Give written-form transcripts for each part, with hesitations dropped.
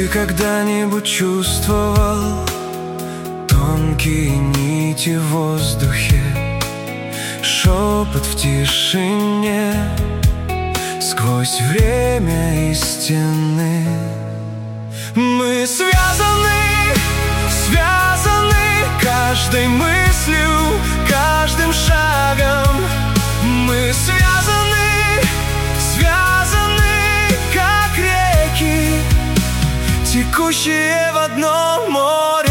Ты когда-нибудь чувствовал тонкие нити в воздухе, шепот в тишине, сквозь время и стены? Мы связаны, связаны каждой мыслью, каждым шагом. Мы связаны, связаны, как реки, текущие в одном море.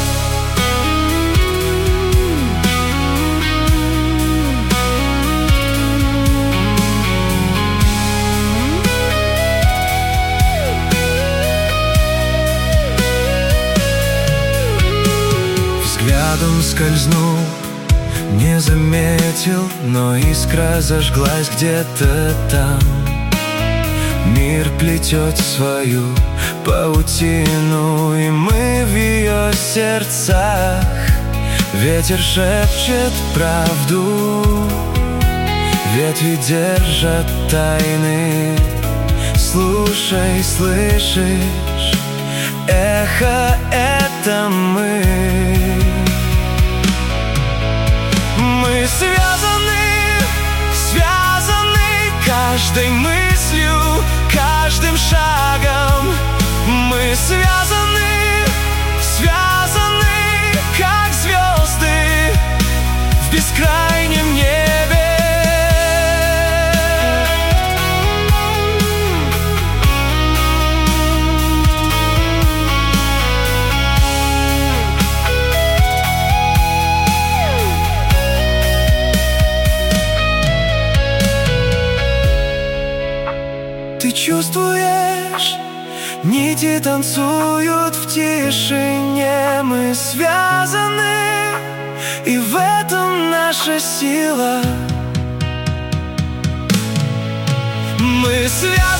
Взглядом скользнул, не заметил, но искра зажглась где-то там. Мир плетет свою паутину, и мы в ее сердцах. Ветер шепчет правду, ветви держат тайны. Слушай, слышишь, эхо — это мы. Мы связаны, связаны каждой мыслью, каждым шагом. Мы связаны, связаны, как звезды в бескрайнем небе. Ты чувствуешь, нити танцуют в тишине. Мы связаны, и в этом наша сила. Мы связаны.